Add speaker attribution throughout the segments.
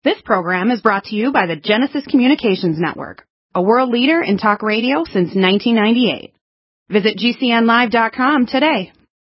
Speaker 1: This program is brought to you by the Genesis Communications Network, a world leader in talk radio since 1998. Visit GCNlive.com today.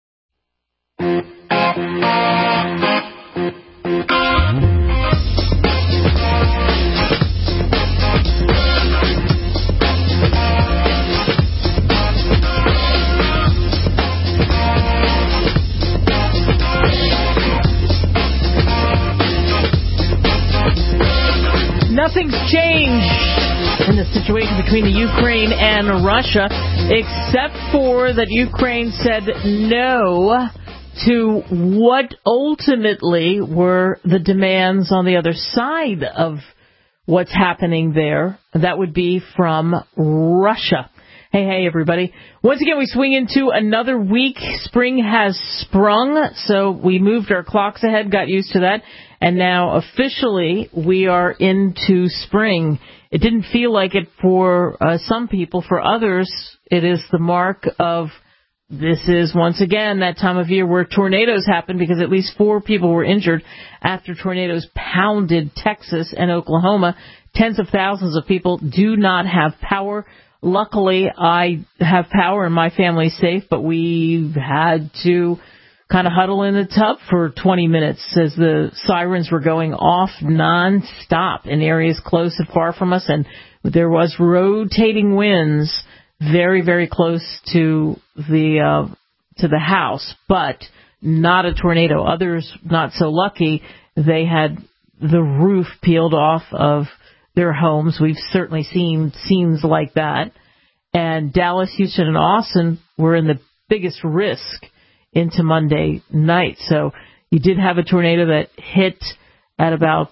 Speaker 2: Nothing's changed in the situation between the Ukraine and Russia, except for that Ukraine said no to what ultimately were the demands on the other side of what's happening there. That would be from Russia. Hey, everybody. Once again, we swing into another week. Spring has sprung, so we moved our clocks ahead, got used to that, and now officially we are into spring. It didn't feel like it for some people. For others, it is the mark of this is, once again, that time of year where tornadoes happen, because at least 4 people were injured after tornadoes pounded Texas and Oklahoma. Tens of thousands of people do not have power. Luckily, I have power and my family's safe, but we've had to kind of huddle in the tub for 20 minutes as the sirens were going off nonstop in areas close and far from us, and there was rotating winds very, very close to the house, but not a tornado. Others, not so lucky, they had the roof peeled off of their homes. We've certainly seen scenes like that. And Dallas, Houston, and Austin were in the biggest risk into Monday night. So you did have a tornado that hit at about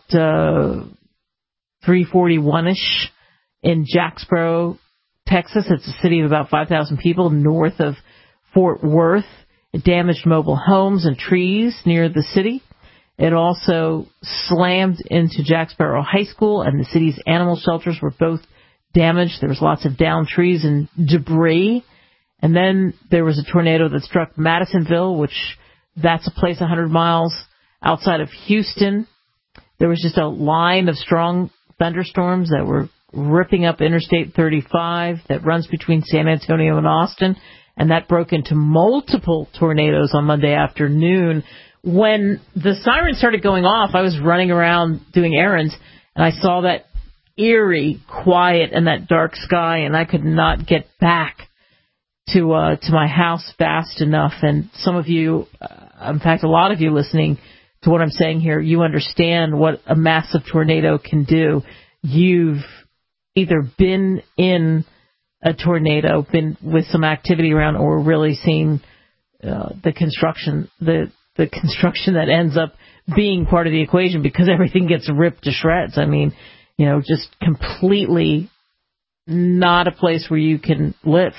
Speaker 2: 3:41-ish in Jacksboro, Texas. It's a city of about 5,000 people north of Fort Worth. It damaged mobile homes and trees near the city. It also slammed into Jacksboro High School, and the city's animal shelters were both damaged. There was lots of downed trees and debris. And then there was a tornado that struck Madisonville, which that's a place 100 miles outside of Houston. There was just a line of strong thunderstorms that were ripping up Interstate 35 that runs between San Antonio and Austin, and that broke into multiple tornadoes on Monday afternoon. When the sirens started going off, I was running around doing errands, and I saw that eerie quiet and that dark sky, and I could not get back to my house fast enough. And some of you, in fact, a lot of you listening to what I'm saying here, you understand what a massive tornado can do. You've either been in a tornado, been with some activity around, or really seen the construction that ends up being part of the equation, because everything gets ripped to shreds. I mean, just completely not a place where you can live.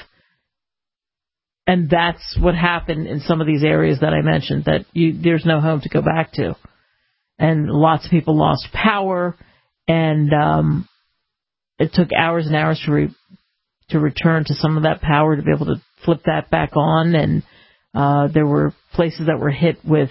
Speaker 2: And that's what happened in some of these areas that I mentioned, that there's no home to go back to. And lots of people lost power, and it took hours and hours to return to some of that power, to be able to flip that back on. And there were places that were hit with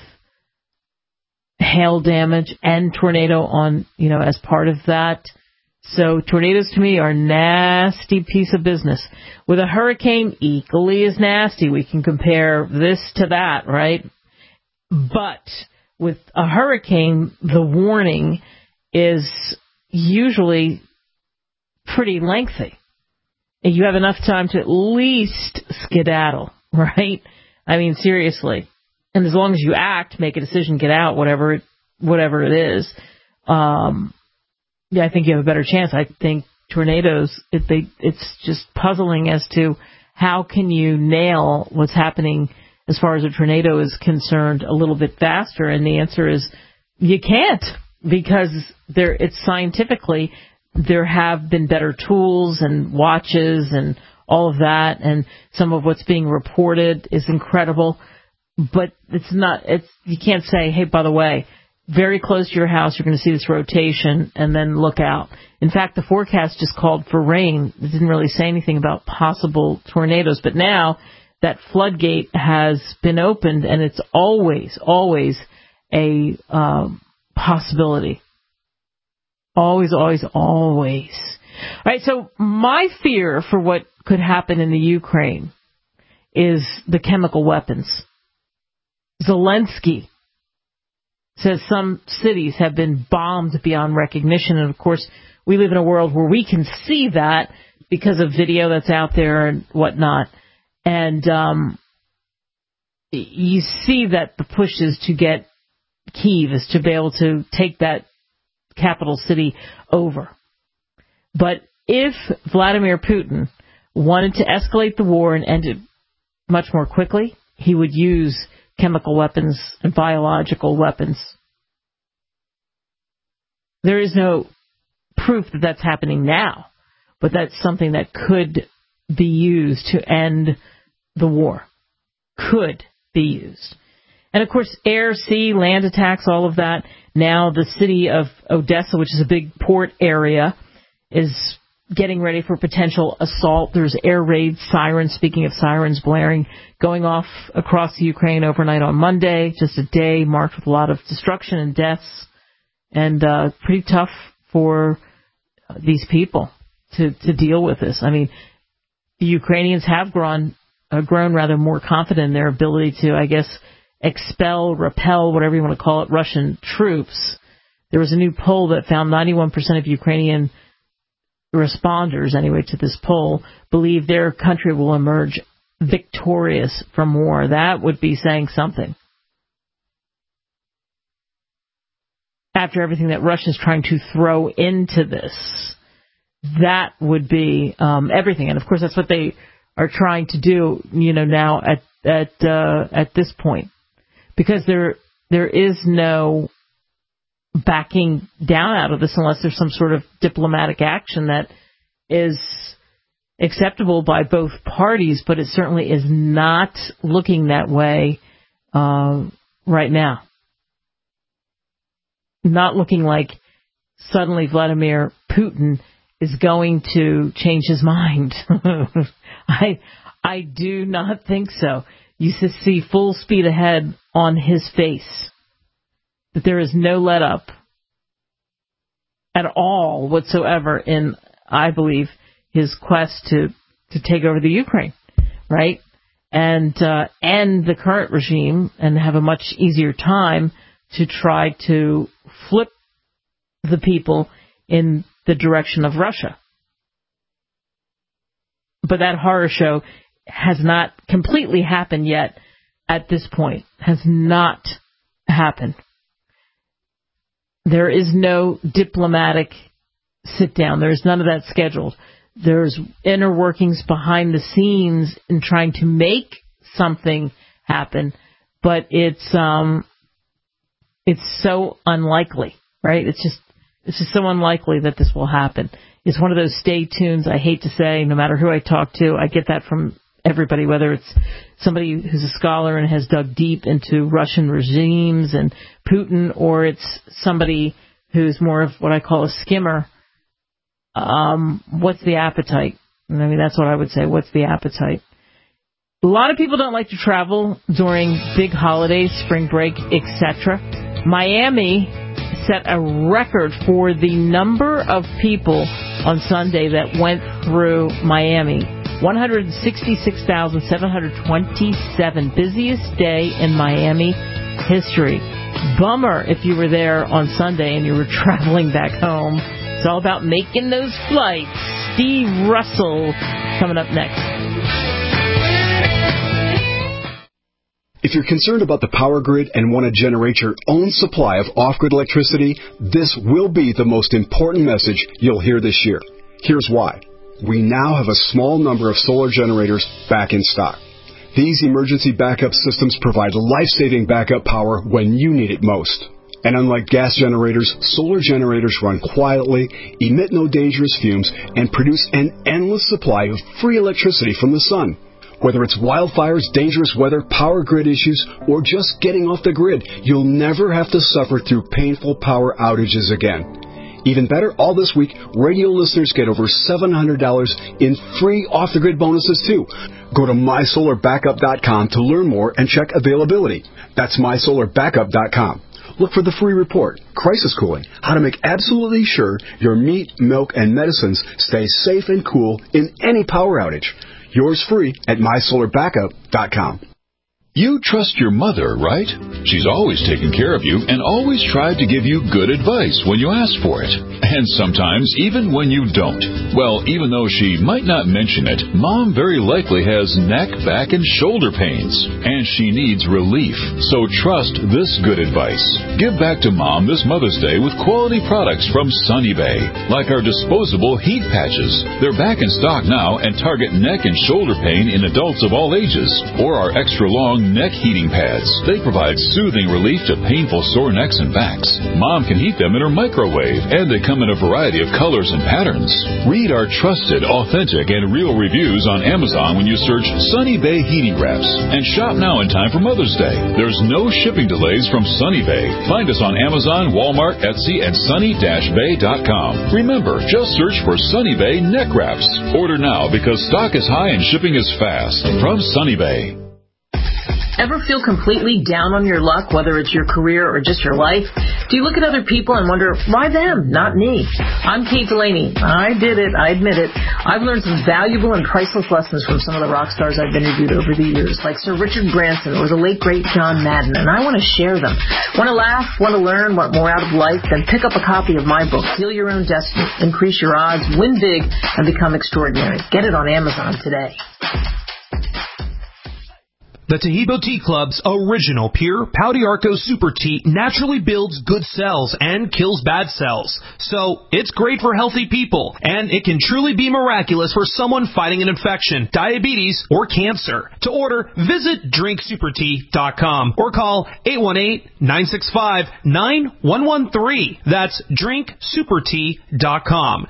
Speaker 2: hail damage and tornado on, as part of that. So tornadoes to me are a nasty piece of business. With a hurricane, equally as nasty. We can compare this to that, right? But with a hurricane, the warning is usually pretty lengthy. And you have enough time to at least skedaddle, right? I mean, seriously. And as long as you act, make a decision, get out, whatever it is, I think you have a better chance. I think tornadoes, it's just puzzling as to how can you nail what's happening as far as a tornado is concerned a little bit faster. And the answer is you can't, because it's scientifically, there have been better tools and watches and all of that, and some of what's being reported is incredible. But you can't say, hey, by the way, very close to your house, you're going to see this rotation, and then look out. In fact, the forecast just called for rain. It didn't really say anything about possible tornadoes. But now that floodgate has been opened, and it's always a possibility. Always, always, always. All right, so my fear for what could happen in the Ukraine is the chemical weapons. Zelensky says some cities have been bombed beyond recognition. And, of course, we live in a world where we can see that because of video that's out there and whatnot. And you see that the push is to get Kyiv, is to be able to take that capital city over. But if Vladimir Putin wanted to escalate the war and end it much more quickly, he would use chemical weapons and biological weapons. There is no proof that that's happening now, but that's something that could be used to end the war. Could be used. And, of course, air, sea, land attacks, all of that. Now the city of Odessa, which is a big port area, is getting ready for potential assault. There's air raid sirens, speaking of sirens blaring, going off across the Ukraine overnight on Monday. Just a day marked with a lot of destruction and deaths. And pretty tough for these people to deal with this. I mean, the Ukrainians have grown rather more confident in their ability to, I guess, expel, repel, whatever you want to call it, Russian troops. There was a new poll that found 91% of Ukrainian responders, anyway, to this poll, believe their country will emerge victorious from war. That would be saying something. After everything that Russia's trying to throw into this, that would be everything. And, of course, that's what they are trying to do, now at this point. Because there is no backing down out of this unless there's some sort of diplomatic action that is acceptable by both parties, but it certainly is not looking that way right now. Not looking like suddenly Vladimir Putin is going to change his mind. I do not think so. You see full speed ahead on his face. That there is no let up at all whatsoever in, I believe, his quest to take over the Ukraine, right? And end the current regime and have a much easier time to try to flip the people in the direction of Russia. But that horror show has not completely happened yet at this point. Has not happened. There is no diplomatic sit down. There's none of that scheduled. There's inner workings behind the scenes in trying to make something happen, but it's so unlikely, right? It's just so unlikely that this will happen. It's one of those stay tunes. I hate to say, no matter who I talk to, I get that from everybody, whether it's somebody who's a scholar and has dug deep into Russian regimes and Putin, or it's somebody who's more of what I call a skimmer. What's the appetite? I mean, that's what I would say. What's the appetite? A lot of people don't like to travel during big holidays, spring break, etc. Miami set a record for the number of people on Sunday that went through Miami. 166,727. Busiest day in Miami history. Bummer if you were there on Sunday and you were traveling back home. It's all about making those flights. Steve Russell coming up next.
Speaker 3: If you're concerned about the power grid and want to generate your own supply of off-grid electricity, this will be the most important message you'll hear this year. Here's why. We now have a small number of solar generators back in stock. These emergency backup systems provide life-saving backup power when you need it most. And unlike gas generators, solar generators run quietly, emit no dangerous fumes, and produce an endless supply of free electricity from the sun. Whether it's wildfires, dangerous weather, power grid issues, or just getting off the grid, you'll never have to suffer through painful power outages again. Even better, all this week, radio listeners get over $700 in free off-the-grid bonuses, too. Go to mysolarbackup.com to learn more and check availability. That's mysolarbackup.com. Look for the free report, Crisis Cooling, how to make absolutely sure your meat, milk, and medicines stay safe and cool in any power outage. Yours free at mysolarbackup.com.
Speaker 4: You trust your mother, right? She's always taken care of you and always tried to give you good advice when you ask for it. And sometimes even when you don't. Well, even though she might not mention it, Mom very likely has neck, back, and shoulder pains. And she needs relief. So trust this good advice. Give back to Mom this Mother's Day with quality products from Sunny Bay. Like our disposable heat patches. They're back in stock now and target neck and shoulder pain in adults of all ages. Or our extra long neck heating pads. They provide soothing relief to painful sore necks and backs. Mom can heat them in her microwave, and they come in a variety of colors and patterns. Read our trusted, authentic, and real reviews on Amazon when you search Sunny Bay Heating Wraps. And shop now in time for Mother's Day. There's no shipping delays from Sunny Bay. Find us on Amazon, Walmart, Etsy, and sunny-bay.com. Remember, just search for Sunny Bay Neck Wraps. Order now because stock is high and shipping is fast. From Sunny Bay.
Speaker 2: Ever feel completely down on your luck, whether it's your career or just your life? Do you look at other people and wonder, why them, not me? I'm Kate Delaney. I did it. I admit it. I've learned some valuable and priceless lessons from some of the rock stars I've interviewed over the years, like Sir Richard Branson or the late, great John Madden, and I want to share them. Want to laugh, want to learn, want more out of life? Then pick up a copy of my book, Heal Your Own Destiny, Increase Your Odds, Win Big, and Become Extraordinary. Get it on Amazon today.
Speaker 5: The Taheebo Tea Club's original pure Pau d'Arco Super Tea naturally builds good cells and kills bad cells. So it's great for healthy people, and it can truly be miraculous for someone fighting an infection, diabetes, or cancer. To order, visit drinksupertea.com or call 818-965-9113. That's drinksupertea.com.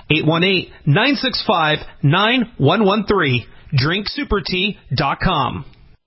Speaker 5: 818-965-9113. drinksupertea.com.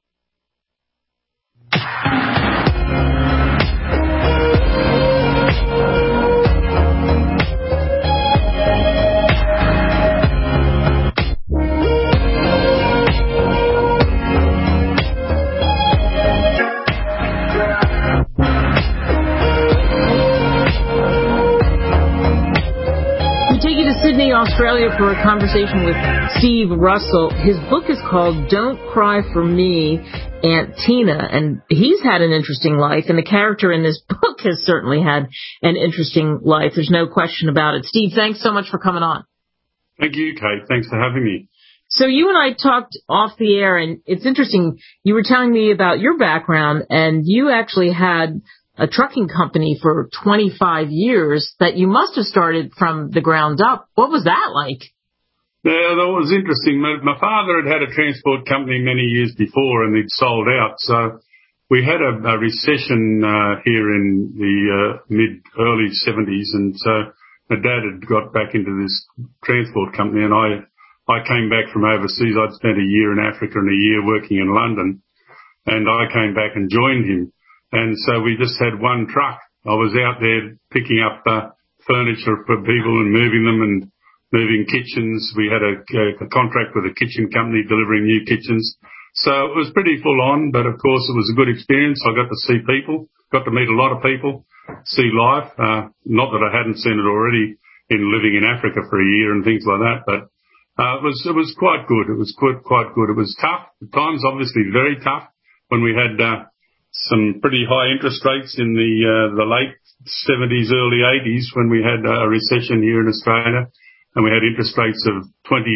Speaker 2: Take you to Sydney, Australia for a conversation with Steve Russell. His book is called Don't Cry for Me, Aunt Tina, and he's had an interesting life, and the character in this book has certainly had an interesting life. There's no question about it. Steve, thanks so much for coming on.
Speaker 6: Thank you, Kate. Thanks for having me.
Speaker 2: So you and I talked off the air, and it's interesting. You were telling me about your background, and you actually had a trucking company for 25 years that you must have started from the ground up. What was that like?
Speaker 6: Yeah, that was interesting. My father had a transport company many years before, and he'd sold out. So we had a recession here in the early 70s, and so my dad had got back into this transport company, and I came back from overseas. I'd spent a year in Africa and a year working in London, and I came back and joined him. And so we just had one truck. I was out there picking up furniture for people and moving them and moving kitchens. We had a contract with a kitchen company delivering new kitchens. So it was pretty full on, but of course it was a good experience. I got to see people, got to meet a lot of people, see life. Not that I hadn't seen it already in living in Africa for a year and things like that, but it was quite good. It was quite good. It was tough at times, obviously very tough when we had some pretty high interest rates in the late 70s, early 80s when we had a recession here in Australia, and we had interest rates of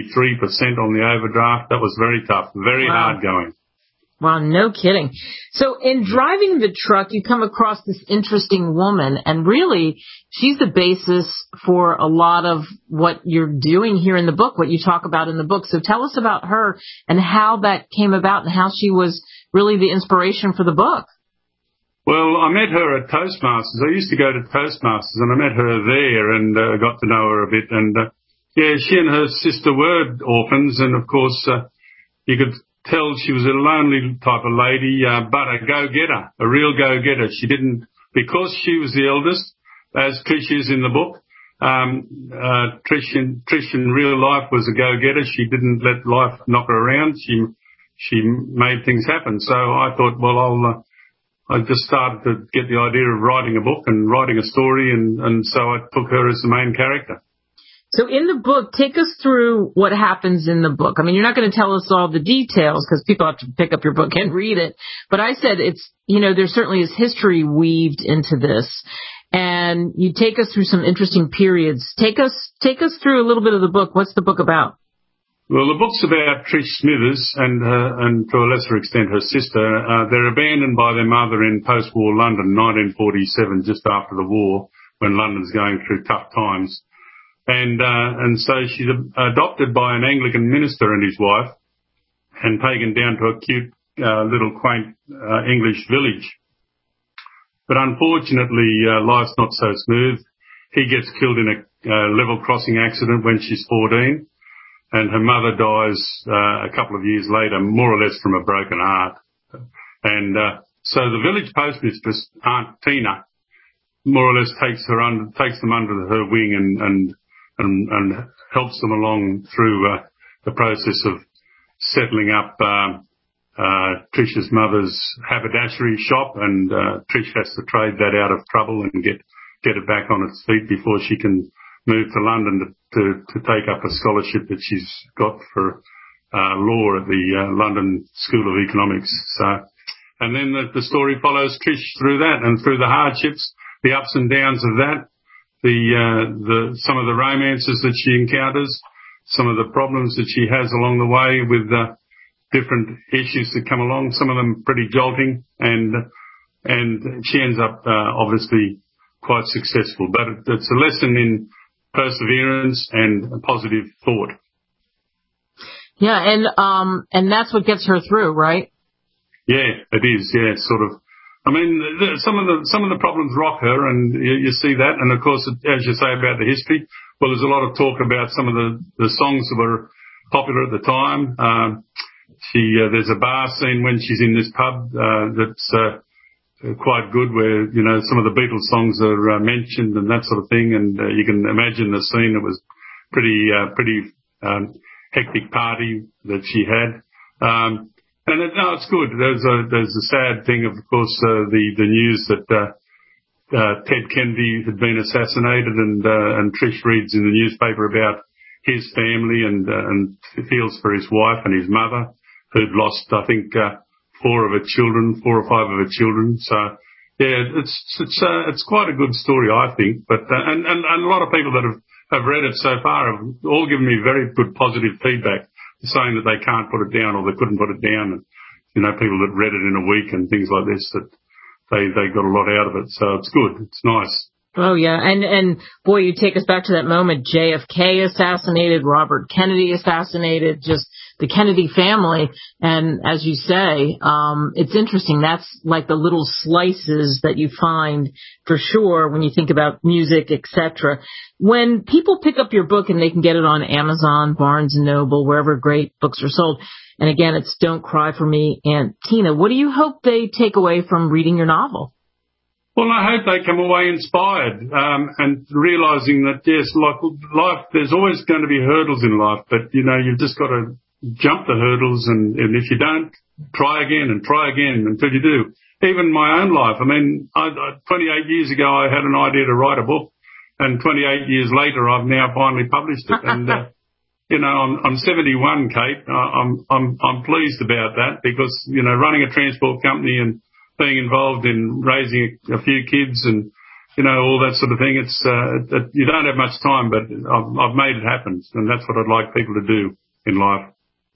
Speaker 6: 23% on the overdraft. That was very tough, very hard going.
Speaker 2: Wow, no kidding. So in driving the truck, you come across this interesting woman, and really she's the basis for a lot of what you're doing here in the book, what you talk about in the book. So tell us about her and how that came about and how she was really the inspiration for the book.
Speaker 6: Well, I met her at Toastmasters. I used to go to Toastmasters, and I met her there and got to know her a bit. And, she and her sister were orphans, and, of course, you could tell she was a lonely type of lady, but a go-getter, a real go-getter. She didn't, because she was the eldest, as Trish is in the book, Trish in real life was a go-getter. She didn't let life knock her around. She made things happen. So I thought, well, I just started to get the idea of writing a book and writing a story, and so I took her as the main character.
Speaker 2: So in the book, take us through what happens in the book. I mean, you're not going to tell us all the details because people have to pick up your book and read it. But I said it's, there certainly is history weaved into this. And you take us through some interesting periods. Take us through a little bit of the book. What's the book about?
Speaker 6: Well, the book's about Trish Smithers and to a lesser extent her sister. They're abandoned by their mother in post-war London, 1947, just after the war, when London's going through tough times. And so she's adopted by an Anglican minister and his wife and taken down to a cute little quaint English village. But unfortunately, life's not so smooth. He gets killed in a level crossing accident when she's 14, and her mother dies a couple of years later, more or less from a broken heart. And so the village postmistress, Aunt Tina, more or less takes them under her wing and helps them along through the process of settling up Trish's mother's haberdashery shop, and Trish has to trade that out of trouble and get it back on its feet before she can move to London to take up a scholarship that she's got for law at the London School of Economics. So, and then the story follows Trish through that and through the hardships, the ups and downs of that. Some of the romances that she encounters, some of the problems that she has along the way with different issues that come along, some of them pretty jolting, and she ends up obviously quite successful. But it's a lesson in perseverance and positive thought.
Speaker 2: Yeah, and that's what gets her through, right? Yeah,
Speaker 6: it is. Yeah, sort of. I mean, some of the problems rock her, and you see that. And of course, as you say about the history, well, there's a lot of talk about some of the songs that were popular at the time. There's a bar scene when she's in this pub that's quite good, where some of the Beatles songs are mentioned and that sort of thing. And you can imagine the scene. It was pretty hectic party that she had. And it's good. There's a sad thing, of course, the news that Ted Kennedy had been assassinated, and Trish reads in the newspaper about his family and feels for his wife and his mother, who'd lost, I think, 4 or 5 of her children. So yeah, it's quite a good story, I think. But and a lot of people that have read it so far have all given me very good positive feedback, saying that they can't put it down or they couldn't put it down. And, people that read it in a week and things like this, that they got a lot out of it. So it's good. It's nice.
Speaker 2: Oh, yeah. And boy, you take us back to that moment. JFK assassinated, Robert Kennedy assassinated, just the Kennedy family. And as you say, it's interesting. That's like the little slices that you find for sure when you think about music, etc. When people pick up your book, and they can get it on Amazon, Barnes & Noble, wherever great books are sold. And again, it's Don't Cry for Me, Aunt Tina. What do you hope they take away from reading your novel?
Speaker 6: Well, I hope they come away inspired, and realising that, yes, like life, there's always going to be hurdles in life, but, you've just got to jump the hurdles, and if you don't, try again until you do. Even my own life, I mean, 28 years ago, I had an idea to write a book, and 28 years later, I've now finally published it. And, I'm 71, Kate. I'm pleased about that because, running a transport company and being involved in raising a few kids and, all that sort of thing, it's, you don't have much time, but I've made it happen. And that's what I'd like people to do in life.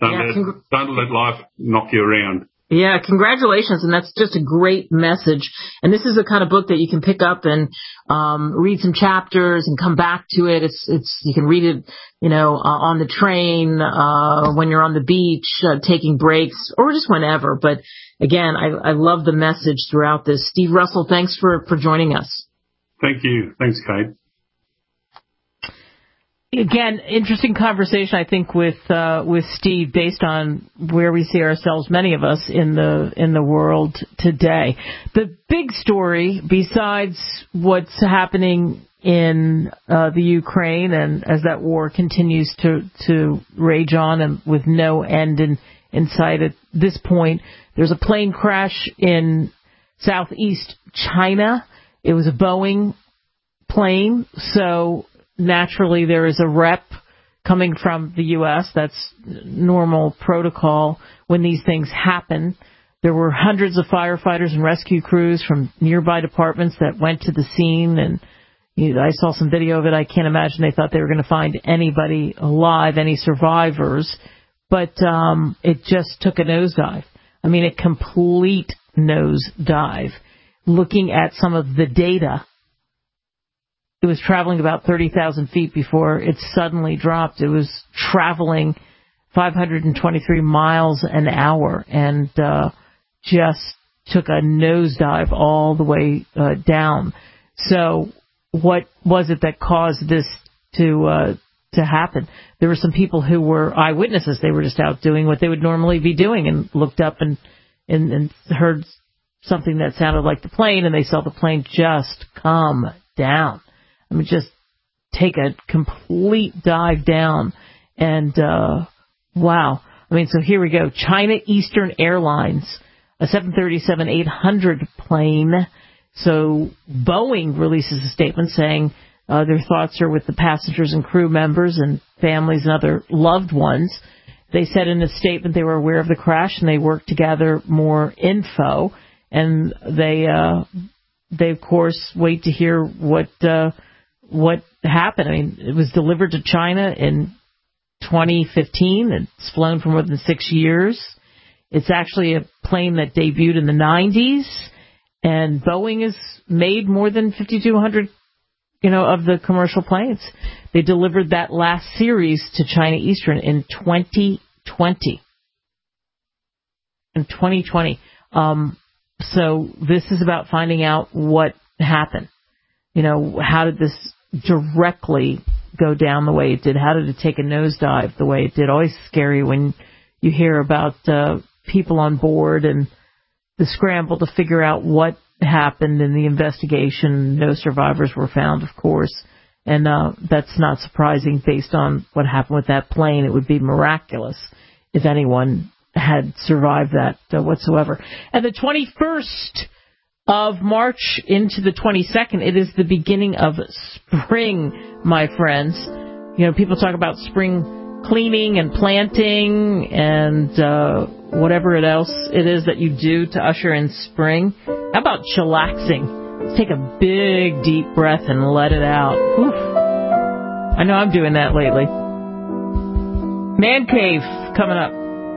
Speaker 6: Don't let life knock you around.
Speaker 2: Yeah, congratulations, and that's just a great message. And this is the kind of book that you can pick up and read some chapters and come back to it. It's you can read it, on the train, when you're on the beach, taking breaks, or just whenever. But again, I love the message throughout this. Steve Russell, thanks for joining us.
Speaker 6: Thank you. Thanks, Kate.
Speaker 2: Again, interesting conversation, I think, with Steve, based on where we see ourselves, many of us, in the world today. The big story, besides what's happening in the Ukraine, and as that war continues to rage on and with no end in sight at this point, there's a plane crash in southeast China. It was a Boeing plane, so naturally there is a rep coming from the U.S. That's normal protocol when these things happen. There were hundreds of firefighters and rescue crews from nearby departments that went to the scene, and I saw some video of it. I can't imagine they thought they were going to find anybody alive, any survivors, but it just took a nosedive. I mean, a complete nosedive. Looking at some of the data, it was traveling about 30,000 feet before it suddenly dropped. It was traveling 523 miles an hour and just took a nosedive all the way down. So what was it that caused this to happen? There were some people who were eyewitnesses. They were just out doing what they would normally be doing and looked up and heard something that sounded like the plane, and they saw the plane just come down. I mean, just take a complete dive down. And, wow. I mean, so here we go. China Eastern Airlines, a 737-800 plane. So Boeing releases a statement saying their thoughts are with the passengers and crew members and families and other loved ones. They said in a statement they were aware of the crash and they worked to gather more info. And they of course wait to hear what happened. I mean, it was delivered to China in 2015. It's flown for more than 6 years. It's actually a plane that debuted in the 90s, and Boeing has made more than 5,200, of the commercial planes. They delivered that last series to China Eastern in 2020. In 2020. So this is about finding out what happened. How did this directly go down the way it did? How did it take a nosedive the way it did? Always scary when you hear about people on board and the scramble to figure out what happened in the investigation. No survivors were found, of course, and that's not surprising based on what happened with that plane. It would be miraculous if anyone had survived that whatsoever. And the 21st of March into the 22nd, it is the beginning of spring, my friends. People talk about spring cleaning and planting and whatever else it is that you do to usher in spring. How about chillaxing? Let's take a big, deep breath and let it out. Oof. I know I'm doing that lately. Man Cave coming up.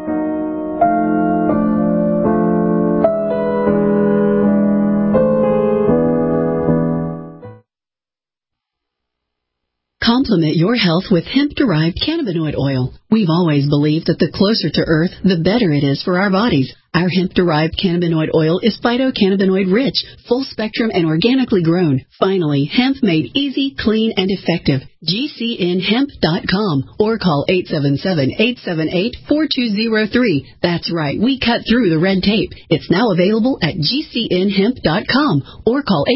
Speaker 7: Complement your health with hemp-derived cannabinoid oil. We've always believed that the closer to Earth, the better it is for our bodies. Our hemp-derived cannabinoid oil is phytocannabinoid-rich, full-spectrum, and organically grown. Finally, hemp made easy, clean, and effective. GCNhemp.com or call 877-878-4203. That's right, we cut through the red tape. It's now available at GCNhemp.com or call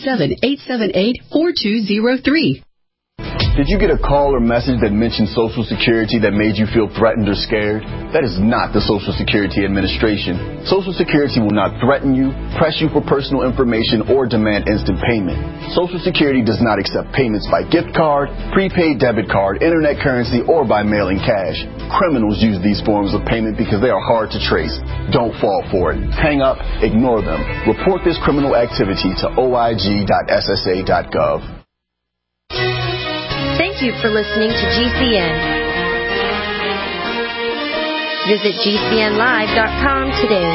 Speaker 7: 877-878-4203.
Speaker 8: Did you get a call or message that mentioned Social Security that made you feel threatened or scared? That is not the Social Security Administration. Social Security will not threaten you, press you for personal information, or demand instant payment. Social Security does not accept payments by gift card, prepaid debit card, internet currency, or by mailing cash. Criminals use these forms of payment because they are hard to trace. Don't fall for it. Hang up, ignore them. Report this criminal activity to oig.ssa.gov.
Speaker 9: Thank you for listening to GCN. Visit GCNlive.com today.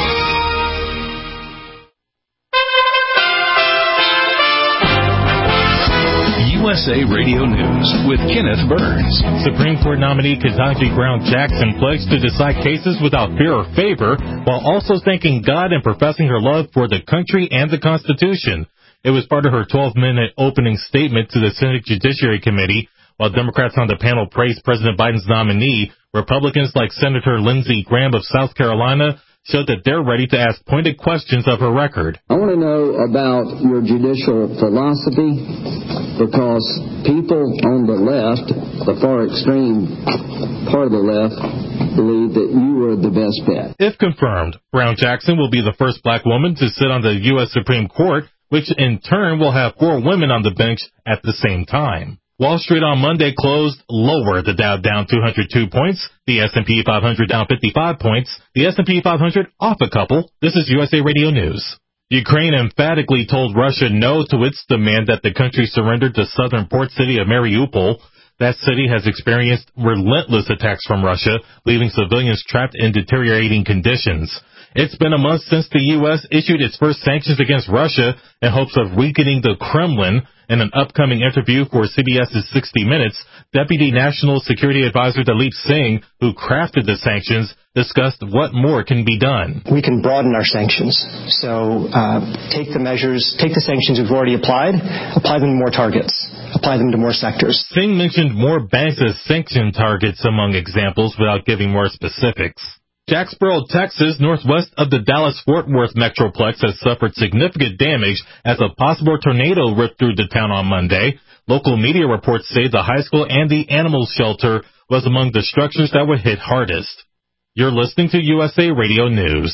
Speaker 4: USA Radio News with Kenneth Burns.
Speaker 10: Supreme Court nominee Ketanji Brown Jackson pledged to decide cases without fear or favor while also thanking God and professing her love for the country and the Constitution. It was part of her 12-minute opening statement to the Senate Judiciary Committee. While Democrats on the panel praised President Biden's nominee, Republicans like Senator Lindsey Graham of South Carolina showed that they're ready to ask pointed questions of her record.
Speaker 11: I want to know about your judicial philosophy, because people on the left, the far extreme part of the left, believe that you were the best bet.
Speaker 10: If confirmed, Brown Jackson will be the first black woman to sit on the U.S. Supreme Court, which in turn will have 4 women on the bench at the same time. Wall Street on Monday closed lower, the Dow down 202 points, the S&P 500 down 55 points, the S&P 500 off a couple. This is USA Radio News. Ukraine emphatically told Russia no to its demand that the country surrender the southern port city of Mariupol. That city has experienced relentless attacks from Russia, leaving civilians trapped in deteriorating conditions. It's been a month since the U.S. issued its first sanctions against Russia in hopes of weakening the Kremlin. In an upcoming interview for CBS's 60 Minutes, Deputy National Security Advisor Dalip Singh, who crafted the sanctions, discussed what more can be done.
Speaker 12: We can broaden our sanctions. So take the sanctions we've already applied, apply them to more targets, apply them to more sectors.
Speaker 10: Singh mentioned more banks as sanction targets among examples without giving more specifics. Jacksboro, Texas, northwest of the Dallas-Fort Worth Metroplex, has suffered significant damage as a possible tornado ripped through the town on Monday. Local media reports say the high school and the animal shelter was among the structures that were hit hardest. You're listening to USA Radio News.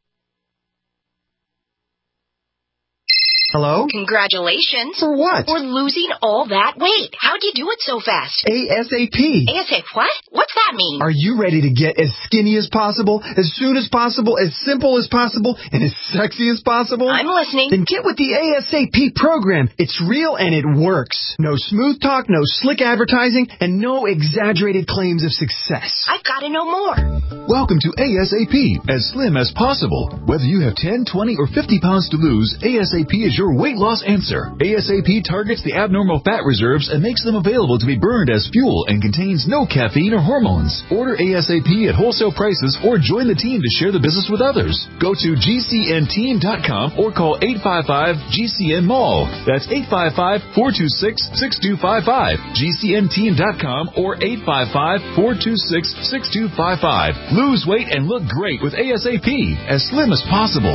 Speaker 13: Hello?
Speaker 14: Congratulations.
Speaker 13: For what?
Speaker 14: For losing all that weight. How'd you do it so fast?
Speaker 13: ASAP.
Speaker 14: ASAP what? What's that mean?
Speaker 13: Are you ready to get as skinny as possible, as soon as possible, as simple as possible, and as sexy as possible?
Speaker 14: I'm listening.
Speaker 13: Then get with the ASAP program. It's real and it works. No smooth talk, no slick advertising, and no exaggerated claims of success.
Speaker 14: I've got to know more.
Speaker 15: Welcome to ASAP, as slim as possible. Whether you have 10, 20, or 50 pounds to lose, ASAP is your weight loss answer. ASAP targets the abnormal fat reserves and makes them available to be burned as fuel and contains no caffeine or hormones. Order ASAP at wholesale prices or join the team to share the business with others. Go to GCNteam.com or call 855-GCN-MALL. That's 855-426-6255. GCNteam.com or 855-426-6255. Lose weight and look great with ASAP, as slim as possible.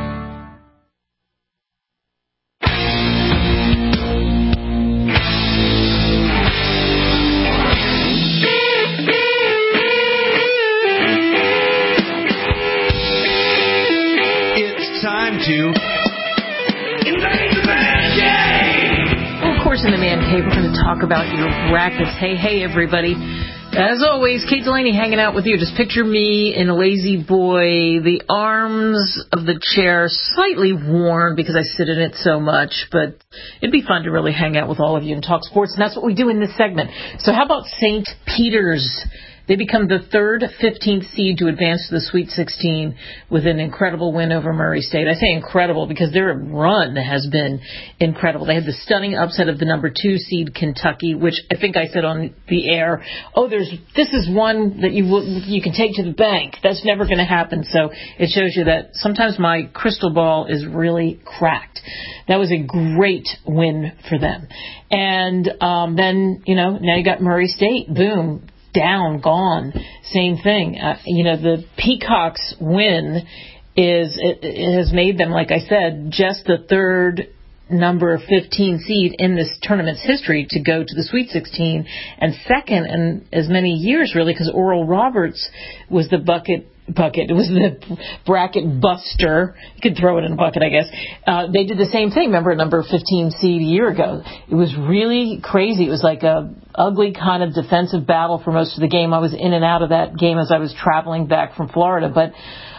Speaker 2: In the Man Cave, we're going to talk about your brackets. Hey, everybody. As always, Kate Delaney hanging out with you. Just picture me in a lazy boy, the arms of the chair slightly worn because I sit in it so much, but it'd be fun to really hang out with all of you and talk sports, and that's what we do in this segment. So how about St. Peter's? They become the third 15th seed to advance to the Sweet 16 with an incredible win over Murray State. I say incredible because their run has been incredible. They had the stunning upset of the number 2 seed Kentucky, which I think I said on the air, this is one that you can take to the bank. That's never going to happen. So it shows you that sometimes my crystal ball is really cracked. That was a great win for them. And then, now you got Murray State. Boom. Down, gone, same thing. The Peacocks win has made them, like I said, just the third number 15 seed in this tournament's history to go to the Sweet 16, and second in as many years, really, because Oral Roberts was the bucket. It was the bracket buster. You could throw it in a bucket, I guess. They did the same thing. Remember, number 15 seed a year ago. It was really crazy. It was like a ugly kind of defensive battle for most of the game. I was in and out of that game as I was traveling back from Florida. But,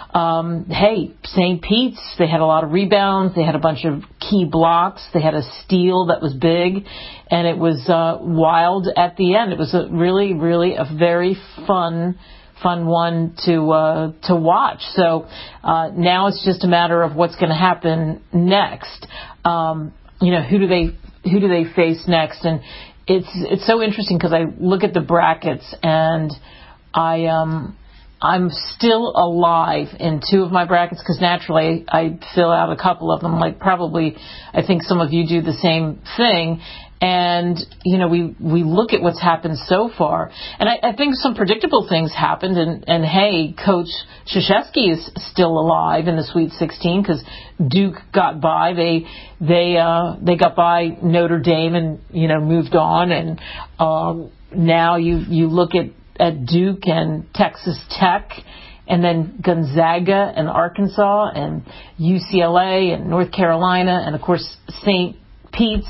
Speaker 2: St. Pete's, they had a lot of rebounds. They had a bunch of key blocks. They had a steal that was big. And it was wild at the end. It was really, really a very fun one to watch. So now it's just a matter of what's going to happen next. Who do they face next? And it's so interesting because I look at the brackets and I I'm still alive in two of my brackets because naturally I fill out a couple of them. Like probably, I think some of you do the same thing. And, we look at what's happened so far. And I think some predictable things happened. And hey, Coach Krzyzewski is still alive in the Sweet 16 because Duke got by. They got by Notre Dame and, moved on. And now you look at Duke and Texas Tech and then Gonzaga and Arkansas and UCLA and North Carolina and, of course, St. Pete's.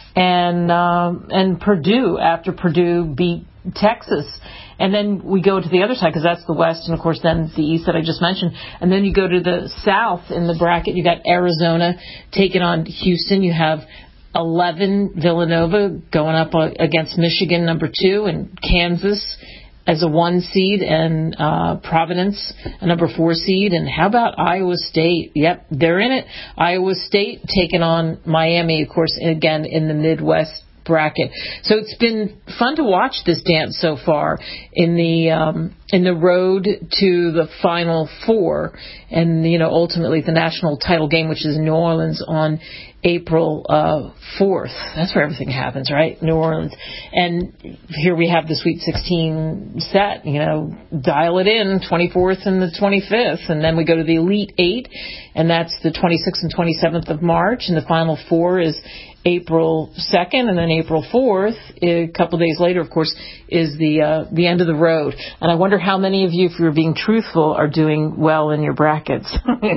Speaker 2: And Purdue after Purdue beat Texas. And then we go to the other side because that's the West and, of course, then the East that I just mentioned. And then you go to the South in the bracket. You got Arizona taking on Houston. You have 11 Villanova going up against Michigan, number 2, and Kansas as a 1 seed, and Providence, a number 4 seed. And how about Iowa State? Yep, they're in it. Iowa State taking on Miami, of course, again in the Midwest bracket. So it's been fun to watch this dance so far in the road to the Final Four, and ultimately the national title game, which is in New Orleans on April 4th. That's where everything happens, right? New Orleans. And here we have the Sweet 16 set, dial it in, 24th and the 25th. And then we go to the Elite 8, and that's the 26th and 27th of March. And the Final Four is April 2nd, and then April 4th, a couple days later, of course, is the end of the road. And I wonder how many of you, if you're being truthful, are doing well in your brackets.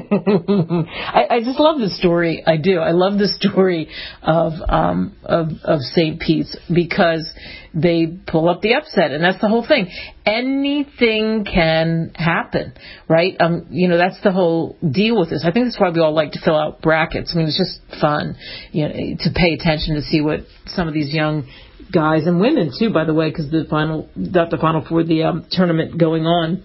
Speaker 2: I just love this story. I do. I love the story of St. Pete's because they pull up the upset, and that's the whole thing. Anything can happen, right? That's the whole deal with this. I think that's why we all like to fill out brackets. I mean, it's just fun, to pay attention to see what some of these young guys and women too, by the way, because the Final Four, the tournament going on.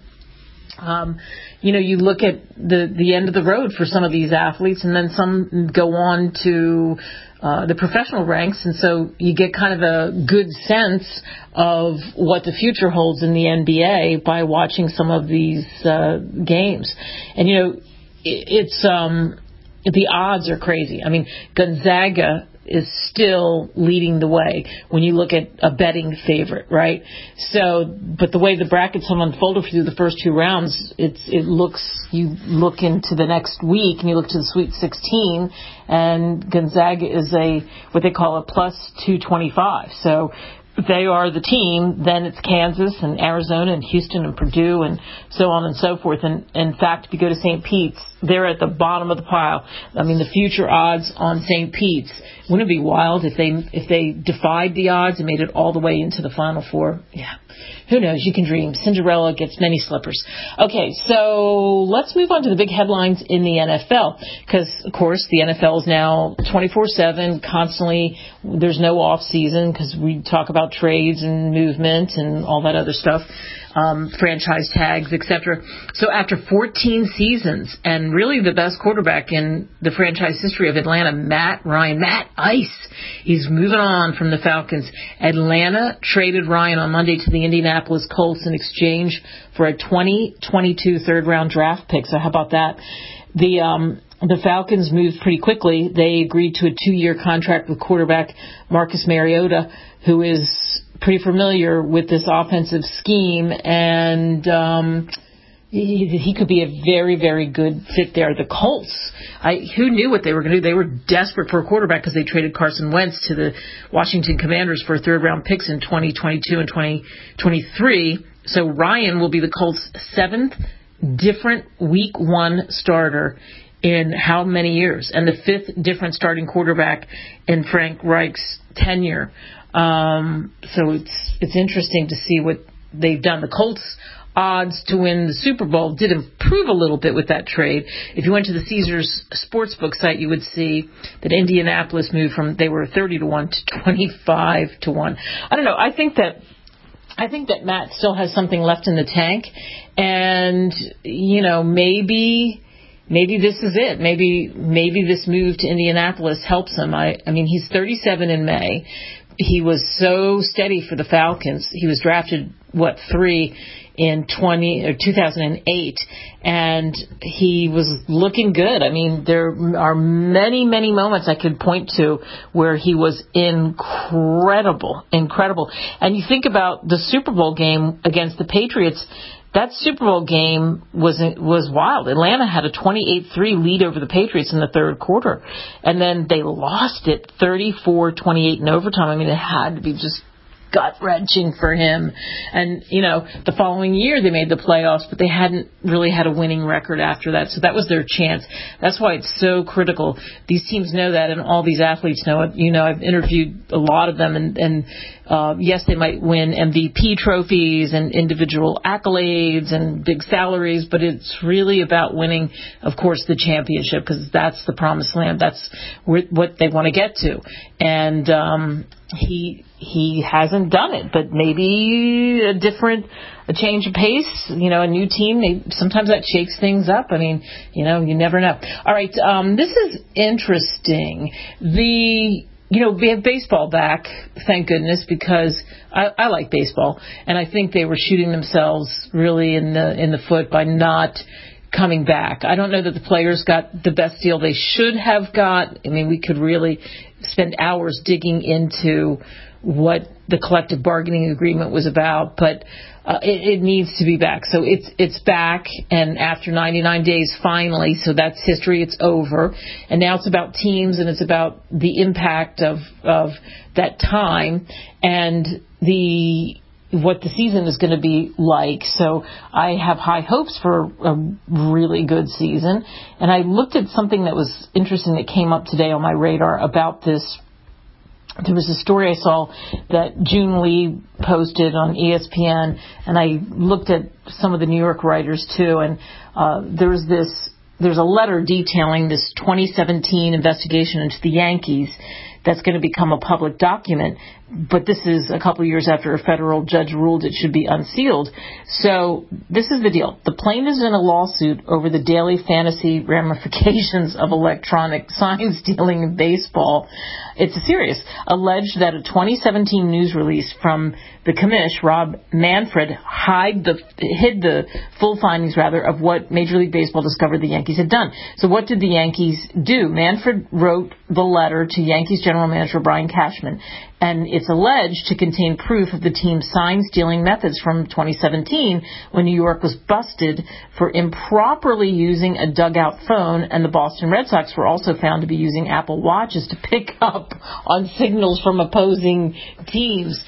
Speaker 2: You look at the end of the road for some of these athletes, and then some go on to the professional ranks, and so you get kind of a good sense of what the future holds in the NBA by watching some of these games. And it's the odds are crazy. I mean, Gonzaga is still leading the way when you look at a betting favorite, right? So, but the way the brackets have unfolded through the first 2 rounds, you look into the next week and you look to the Sweet 16, and Gonzaga is what they call a plus 225. So they are the team. Then it's Kansas and Arizona and Houston and Purdue and so on and so forth. And in fact, if you go to St. Pete's, they're at the bottom of the pile. I mean, the future odds on St. Pete's, wouldn't it be wild if they defied the odds and made it all the way into the Final Four? Yeah. Who knows? You can dream. Cinderella gets many slippers. Okay, so let's move on to the big headlines in the NFL, because, of course, the NFL is now 24/7, constantly. There's no off season because we talk about trades and movement and all that other stuff, franchise tags, etc. So after 14 seasons, and really the best quarterback in the franchise history of Atlanta, Matt Ice, he's moving on from the Falcons. Atlanta traded Ryan on Monday to the Indianapolis Colts in exchange for a 2022 third-round draft pick. So how about that? The Falcons moved pretty quickly. They agreed to a 2-year contract with quarterback Marcus Mariota, who is pretty familiar with this offensive scheme, and he could be a very, very good fit there. The Colts, who knew what they were going to do? They were desperate for a quarterback because they traded Carson Wentz to the Washington Commanders for third-round picks in 2022 and 2023. So Ryan will be the Colts' 7th different Week 1 starter in how many years? And the 5th different starting quarterback in Frank Reich's tenure. So it's interesting to see what they've done. The Colts' odds to win the Super Bowl did improve a little bit with that trade. If you went to the Caesars Sportsbook site, you would see that Indianapolis moved from, they were 30-1 to 25-1. I don't know. I think that Matt still has something left in the tank, and maybe this is it. Maybe this move to Indianapolis helps him. I mean, he's 37 in May. He was so steady for the Falcons. He was drafted 3 in 2008, and he was looking good. I mean, there are many, many moments I could point to where he was incredible. And you think about the Super Bowl game against the Patriots. That Super Bowl game was wild. Atlanta had a 28-3 lead over the Patriots in the third quarter, and then they lost it 34-28 in overtime. I mean, it had to be just gut-wrenching for him. And, the following year they made the playoffs, but they hadn't really had a winning record after that. So that was their chance. That's why it's so critical. These teams know that, and all these athletes know it. I've interviewed a lot of them, and yes, they might win MVP trophies and individual accolades and big salaries, but it's really about winning, of course, the championship, because that's the promised land. That's what they want to get to. And he hasn't done it, but maybe a change of pace, a new team, sometimes that shakes things up. I mean, you never know. All right, this is interesting. We have baseball back, thank goodness, because I like baseball, and I think they were shooting themselves really in the foot by not coming back. I don't know that the players got the best deal they should have got. I mean, we could really spend hours digging into what the collective bargaining agreement was about, but it needs to be back. So it's back, and after 99 days, finally, so that's history, it's over. And now it's about teams, and it's about the impact of that time and what the season is going to be like. So I have high hopes for a really good season. And I looked at something that was interesting that came up today on my radar about this. There was a story I saw that June Lee posted on ESPN, and I looked at some of the New York writers too, and there's a letter detailing this 2017 investigation into the Yankees that's going to become a public document, but this is a couple of years after a federal judge ruled it should be unsealed. So this is the deal. The plaintiff is in a lawsuit over the daily fantasy ramifications of electronic sign stealing in baseball. It's serious. Alleged that a 2017 news release from the commish, Rob Manfred, hid the full findings, of what Major League Baseball discovered the Yankees had done. So what did the Yankees do? Manfred wrote the letter to Yankees general manager Brian Cashman, and it's alleged to contain proof of the team's sign-stealing methods from 2017 when New York was busted for improperly using a dugout phone, and the Boston Red Sox were also found to be using Apple Watches to pick up on signals from opposing teams.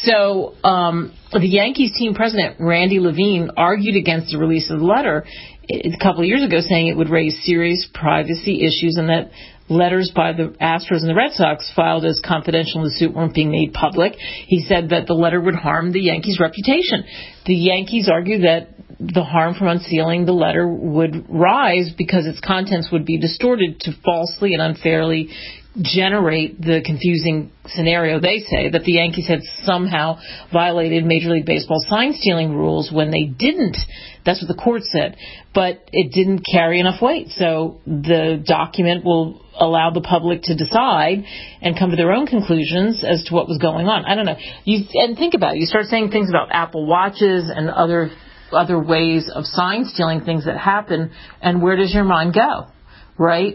Speaker 2: So the Yankees team president, Randy Levine, argued against the release of the letter a couple of years ago, saying it would raise serious privacy issues and that letters by the Astros and the Red Sox filed as confidential in the suit weren't being made public. He said that the letter would harm the Yankees' reputation. The Yankees argue that the harm from unsealing the letter would rise because its contents would be distorted to falsely and unfairly generate the confusing scenario. They say that the Yankees had somehow violated Major League Baseball sign-stealing rules when they didn't. That's what the court said. But it didn't carry enough weight. So the document will allow the public to decide and come to their own conclusions as to what was going on. I don't know. And think about it. You start saying things about Apple Watches and other ways of sign-stealing, things that happen, and where does your mind go? Right?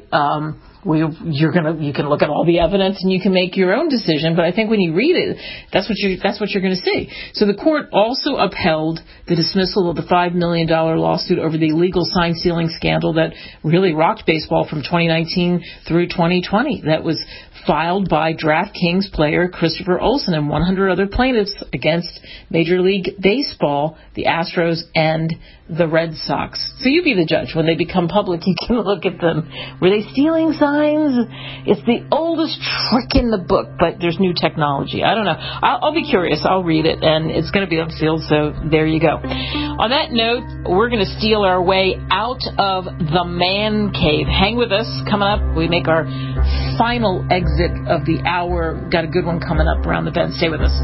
Speaker 2: You can look at all the evidence and you can make your own decision, but I think when you read it, that's what you're going to see. So the court also upheld the dismissal of the $5 million lawsuit over the illegal sign stealing scandal that really rocked baseball from 2019 through 2020. That was filed by DraftKings player Christopher Olsen and 100 other plaintiffs against Major League Baseball, the Astros, and the Red Sox. So you be the judge. When they become public, you can look at them. Were they stealing signs? It's the oldest trick in the book, but there's new technology. I don't know. I'll be curious. I'll read it, and it's going to be unsealed, so there you go. On that note, we're going to steal our way out of the man cave. Hang with us. Coming up, we make our final exit of the hour. Got a good one coming up around the bend. Stay with us.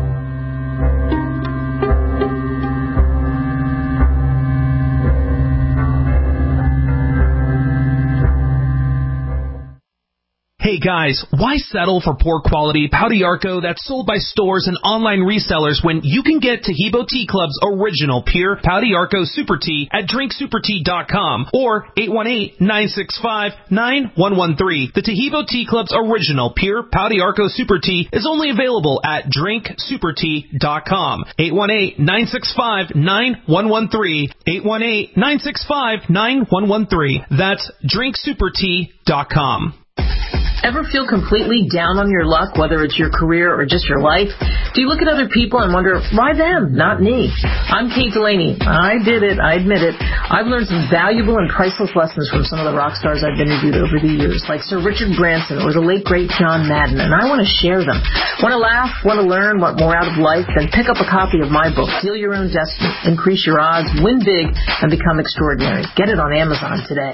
Speaker 5: Hey guys, why settle for poor quality Pouty Arco that's sold by stores and online resellers when you can get Taheebo Tea Club's original pure Pouty Arco Super Tea at drinksupertea.com or 818-965-9113. The Taheebo Tea Club's original pure Pouty Arco Super Tea is only available at drinksupertea.com. 818-965-9113. 818-965-9113. That's drinksupertea.com.
Speaker 2: Ever feel completely down on your luck, whether it's your career or just your life? Do you look at other people and wonder, why them, not me? I'm Kate Delaney. I did it. I admit it. I've learned some valuable and priceless lessons from some of the rock stars I've interviewed over the years, like Sir Richard Branson or the late, great John Madden, and I want to share them. Want to laugh? Want to learn? Want more out of life? Then pick up a copy of my book, Deal Your Own Destiny, Increase Your Odds, Win Big, and Become Extraordinary. Get it on Amazon today.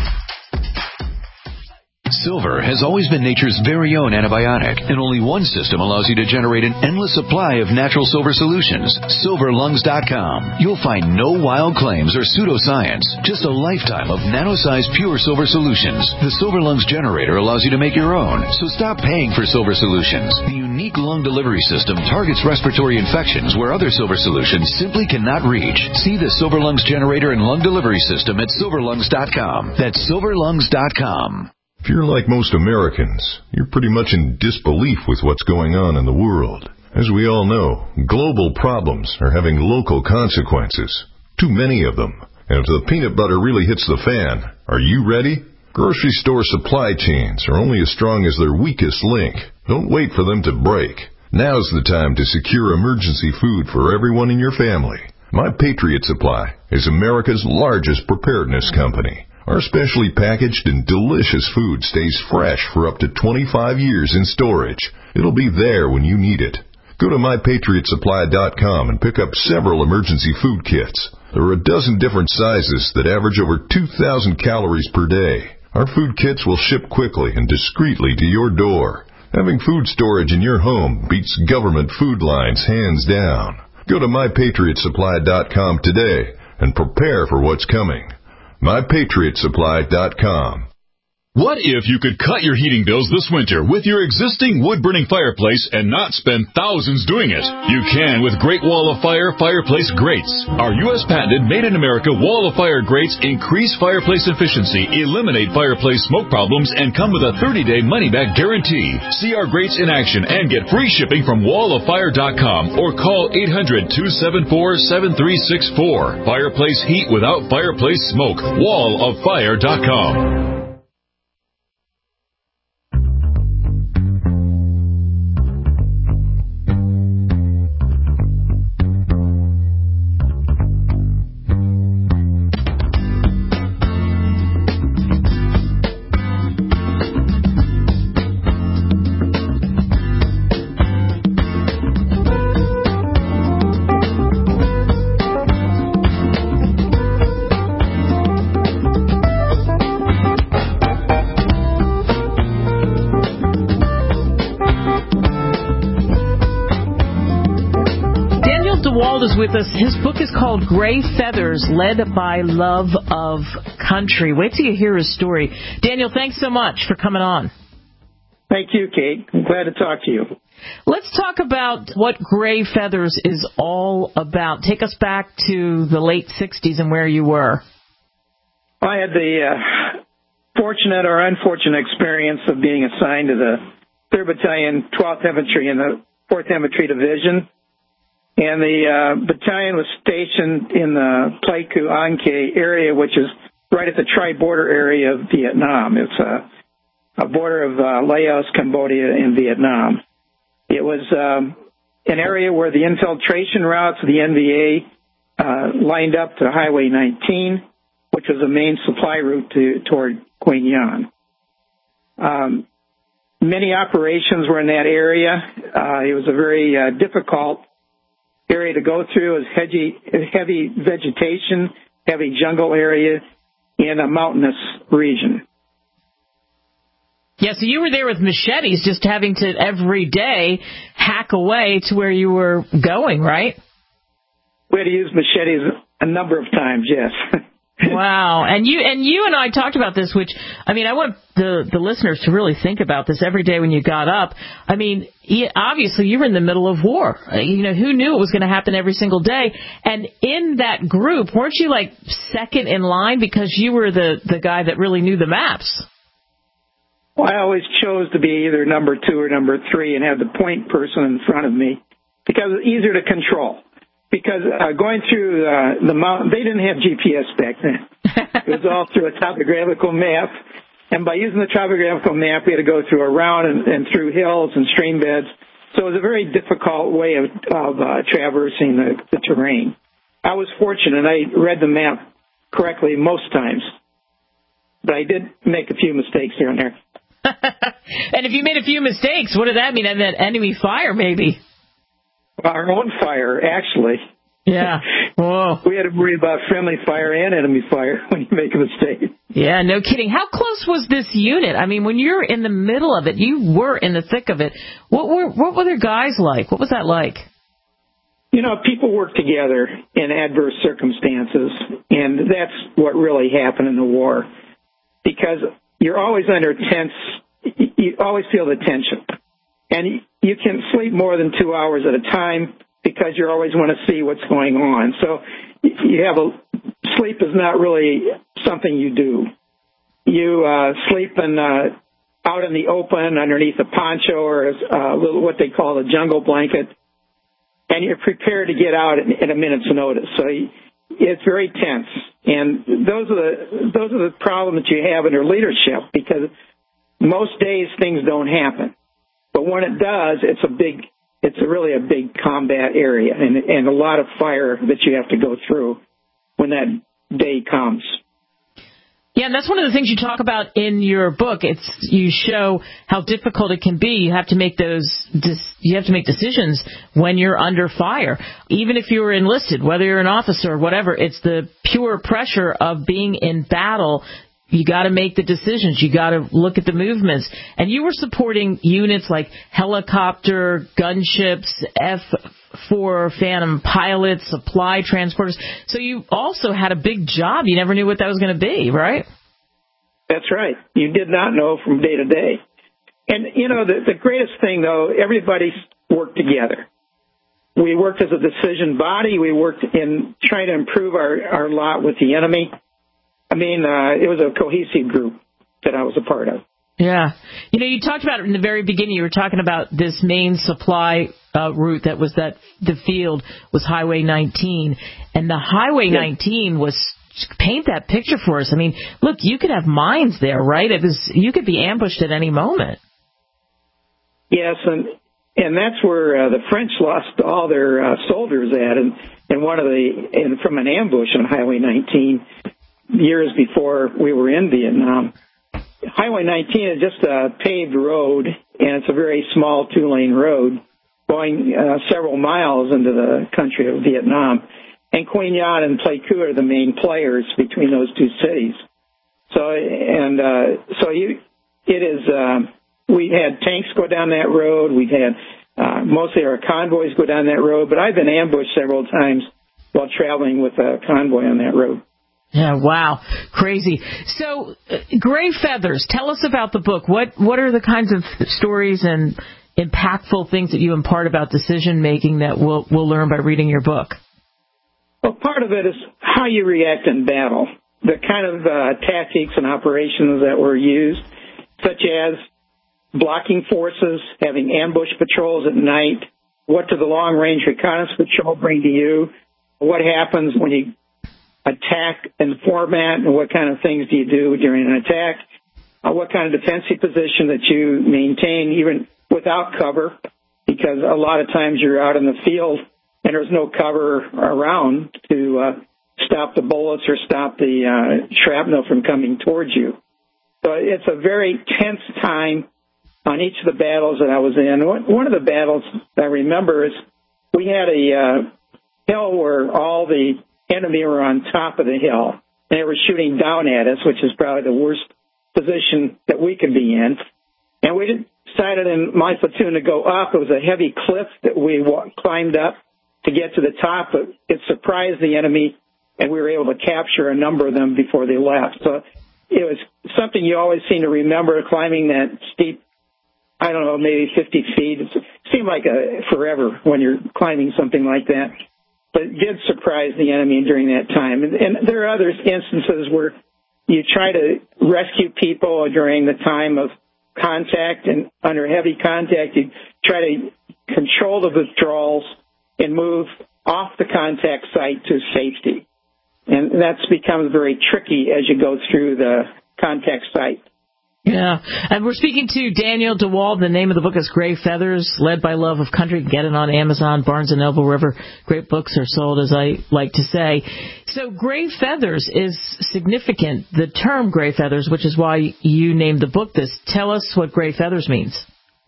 Speaker 16: Silver has always been nature's very own antibiotic, and only one system allows you to generate an endless supply of natural silver solutions. SilverLungs.com. You'll find no wild claims or pseudoscience, just a lifetime of nano-sized pure silver solutions. The Silver Lungs generator allows you to make your own, so stop paying for silver solutions. The unique lung delivery system targets respiratory infections where other silver solutions simply cannot reach. See the Silver Lungs generator and lung delivery system at SilverLungs.com. That's SilverLungs.com.
Speaker 17: If you're like most Americans, you're pretty much in disbelief with what's going on in the world. As we all know, global problems are having local consequences. Too many of them. And if the peanut butter really hits the fan, are you ready? Grocery store supply chains are only as strong as their weakest link. Don't wait for them to break. Now's the time to secure emergency food for everyone in your family. My Patriot Supply is America's largest preparedness company. Our specially packaged and delicious food stays fresh for up to 25 years in storage. It'll be there when you need it. Go to MyPatriotSupply.com and pick up several emergency food kits. There are a dozen different sizes that average over 2,000 calories per day. Our food kits will ship quickly and discreetly to your door. Having food storage in your home beats government food lines hands down. Go to MyPatriotSupply.com today and prepare for what's coming. MyPatriotSupply.com.
Speaker 4: What if you could cut your heating bills this winter with your existing wood-burning fireplace and not spend thousands doing it? You can with Great Wall of Fire fireplace grates. Our U.S. patented made-in-America Wall of Fire grates increase fireplace efficiency, eliminate fireplace smoke problems, and come with a 30-day money-back guarantee. See our grates in action and get free shipping from walloffire.com or call 800-274-7364. Fireplace heat without fireplace smoke. walloffire.com.
Speaker 2: With us. His book is called Gray Feathers, Led by Love of Country. Wait till you hear his story. Daniel, thanks so much for coming on.
Speaker 18: Thank you, Kate. I'm glad to talk to you.
Speaker 2: Let's talk about what Gray Feathers is all about. Take us back to the late 60s and where you were.
Speaker 18: I had the fortunate or unfortunate experience of being assigned to the 3rd Battalion, 12th Infantry in the 4th Infantry Division. And the battalion was stationed in the Pleiku Anke area, which is right at the tri-border area of Vietnam. It's a border of Laos, Cambodia, and Vietnam. It was an area where the infiltration routes of the NVA lined up to Highway 19, which was the main supply route toward Quang Nhân. Many operations were in that area. It was a very difficult area to go through. Is heavy vegetation, heavy jungle area in a mountainous region.
Speaker 2: Yeah, so you were there with machetes, just having to every day hack away to where you were going, right?
Speaker 18: We had to use machetes a number of times, yes.
Speaker 2: Wow. And you and I talked about this, which, I mean, I want the listeners to really think about this every day when you got up. I mean, obviously you were in the middle of war. You know, who knew it was going to happen every single day? And in that group, weren't you like second in line because you were the guy that really knew the maps?
Speaker 18: Well, I always chose to be either number 2 or number 3 and have the point person in front of me because it's easier to control. Because going through the mountain, they didn't have GPS back then. It was all through a topographical map. And by using the topographical map, we had to go through around and through hills and stream beds. So it was a very difficult way of traversing the terrain. I was fortunate. I read the map correctly most times. But I did make a few mistakes here and there.
Speaker 2: And if you made a few mistakes, what did that mean? I meant enemy fire, maybe.
Speaker 18: Our own fire, actually.
Speaker 2: Yeah. Whoa.
Speaker 18: We had to worry about friendly fire and enemy fire when you make a mistake.
Speaker 2: Yeah, no kidding. How close was this unit? I mean, when you're in the middle of it, you were in the thick of it. What were their guys like? What was that like?
Speaker 18: You know, people work together in adverse circumstances, and that's what really happened in the war. Because you're always under tense, you always feel the tension. And you can sleep more than 2 hours at a time because you always want to see what's going on. So sleep is not really something you do. You sleep out in the open underneath a poncho or what they call a jungle blanket, and you're prepared to get out at a minute's notice. So it's very tense, and those are the problems that you have under leadership because most days things don't happen. But when it does, it's really a big combat area and a lot of fire that you have to go through when that day comes.
Speaker 2: Yeah, and that's one of the things you talk about in your book. You show how difficult it can be. You have to make decisions when you're under fire. Even if you're enlisted, whether you're an officer or whatever, it's the pure pressure of being in battle. You got to make the decisions. You got to look at the movements. And you were supporting units like helicopter, gunships, F-4 Phantom pilots, supply transporters. So you also had a big job. You never knew what that was going to be, right?
Speaker 18: That's right. You did not know from day to day. And, you know, the greatest thing, though, everybody worked together. We worked as a decision body. We worked in trying to improve our lot with the enemy. I mean, it was a cohesive group that I was a part of.
Speaker 2: Yeah. You know, you talked about it in the very beginning. You were talking about this main supply route that the field was Highway 19. And the Highway 19 was, paint that picture for us. I mean, look, you could have mines there, right? You could be ambushed at any moment.
Speaker 18: Yes, and that's where the French lost all their soldiers at, and from an ambush on Highway 19. Years before we were in Vietnam. Highway 19 is just a paved road, and it's a very small 2-lane road going several miles into the country of Vietnam. And Quang Nhân and Pleiku are the main players between those two cities. We had tanks go down that road. We've had mostly our convoys go down that road, but I've been ambushed several times while traveling with a convoy on that road.
Speaker 2: Yeah, wow. Crazy. So, Gray Feathers, tell us about the book. What are the kinds of stories and impactful things that you impart about decision-making that we'll learn by reading your book?
Speaker 18: Well, part of it is how you react in battle, the kind of tactics and operations that were used, such as blocking forces, having ambush patrols at night, what did the long-range reconnaissance patrol bring to you, what happens when you attack and format, and what kind of things do you do during an attack, what kind of defensive position that you maintain even without cover, because a lot of times you're out in the field and there's no cover around to stop the bullets or stop the shrapnel from coming towards you. So it's a very tense time on each of the battles that I was in. One of the battles I remember is we had a hill where all the enemy were on top of the hill, and they were shooting down at us, which is probably the worst position that we could be in. And we decided in my platoon to go up. It was a heavy cliff that we climbed up to get to the top, but it surprised the enemy and we were able to capture a number of them before they left. So it was something you always seem to remember, climbing that steep, I don't know, maybe 50 feet. It seemed like forever when you're climbing something like that. But it did surprise the enemy during that time. And there are other instances where you try to rescue people during the time of contact, and under heavy contact, you try to control the withdrawals and move off the contact site to safety. And that's become very tricky as you go through the contact site.
Speaker 2: Yeah, and we're speaking to Daniel DeWald. The name of the book is Gray Feathers, Led by Love of Country. Get it on Amazon, Barnes & Noble, wherever great books are sold, as I like to say. So Gray Feathers is significant, the term Gray Feathers, which is why you named the book this. Tell us what Gray Feathers means.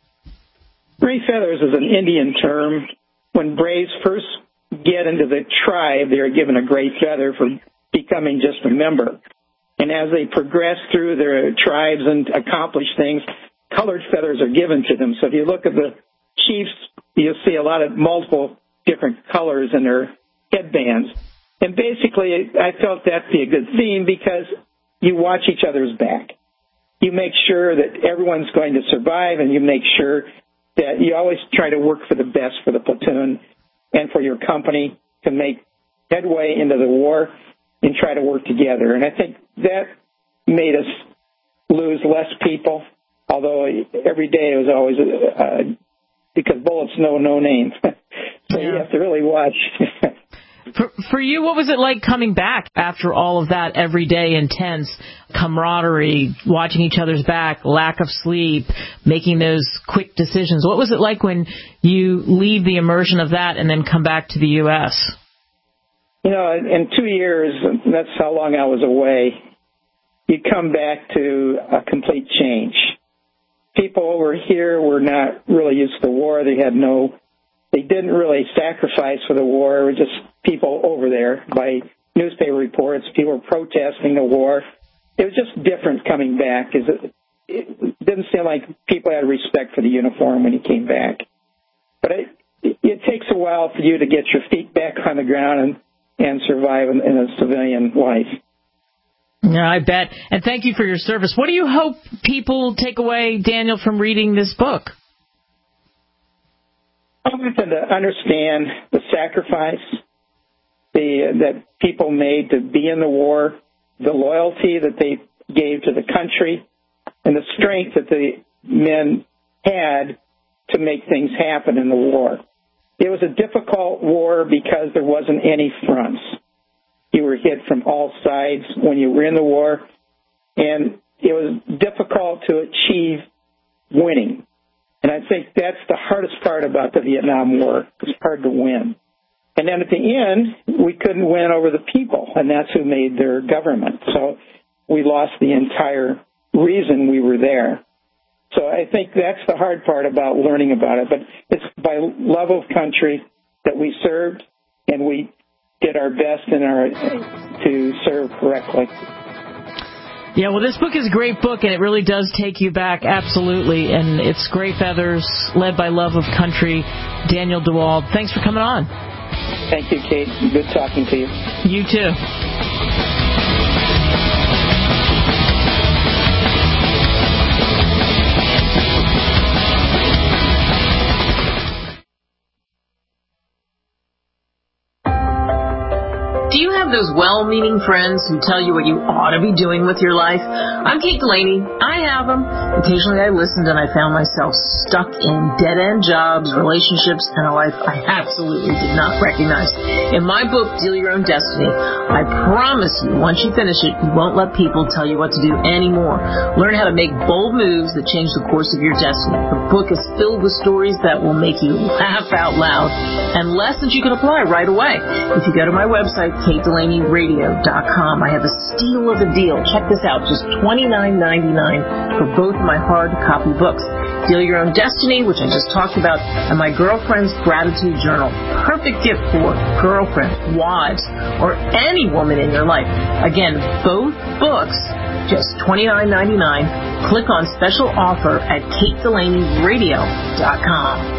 Speaker 18: Gray Feathers is an Indian term. When braves first get into the tribe, they are given a gray feather for becoming just a member. And as they progress through their tribes and accomplish things, colored feathers are given to them. So if you look at the chiefs, you'll see a lot of multiple different colors in their headbands. And basically, I felt that'd be a good theme because you watch each other's back. You make sure that everyone's going to survive, and you make sure that you always try to work for the best for the platoon and for your company to make headway into the war and try to work together. And I think that made us lose less people, although every day it was always because bullets know no name. So you have to really watch.
Speaker 2: For you, what was it like coming back after all of that everyday intense camaraderie, watching each other's back, lack of sleep, making those quick decisions? What was it like when you leave the immersion of that and then come back to the U.S.?
Speaker 18: You know, in 2 years, that's how long I was away, you come back to a complete change. People over here were not really used to the war. They didn't really sacrifice for the war. It was just people over there. By newspaper reports, people were protesting the war. It was just different coming back. It didn't seem like people had respect for the uniform when you came back. But it takes a while for you to get your feet back on the ground and survive in a civilian life.
Speaker 2: Yeah, I bet. And thank you for your service. What do you hope people take away, Daniel, from reading this book?
Speaker 18: I want them to understand the sacrifice that people made to be in the war, the loyalty that they gave to the country, and the strength that the men had to make things happen in the war. It was a difficult war because there wasn't any fronts. You were hit from all sides when you were in the war, and it was difficult to achieve winning. And I think that's the hardest part about the Vietnam War. It's hard to win. And then at the end, we couldn't win over the people, and that's who made their government. So we lost the entire reason we were there. So I think that's the hard part about learning about it. But it's by love of country that we served, and we did our best to serve correctly.
Speaker 2: Yeah, well, this book is a great book, and it really does take you back, absolutely. And it's Gray Feathers, Led by Love of Country. Daniel DeWald, thanks for coming on.
Speaker 18: Thank you, Kate. Good talking to you.
Speaker 2: You too.
Speaker 19: Do you have those well-meaning friends who tell you what you ought to be doing with your life? I'm Kate Delaney. I have them. Occasionally I listened and I found myself stuck in dead-end jobs, relationships, and a life I absolutely did not recognize. In my book, Deal Your Own Destiny, I promise you, once you finish it, you won't let people tell you what to do anymore. Learn how to make bold moves that change the course of your destiny. The book is filled with stories that will make you laugh out loud and lessons you can apply right away. If you go to my website, KateDelaneyRadio.com. I have a steal of a deal. Check this out. Just $29.99 for both of my hard copy books. Deal Your Own Destiny, which I just talked about, and my Girlfriend's Gratitude Journal. Perfect gift for girlfriends, wives, or any woman in your life. Again, both books, just $29.99. Click on special offer at KateDelaneyRadio.com.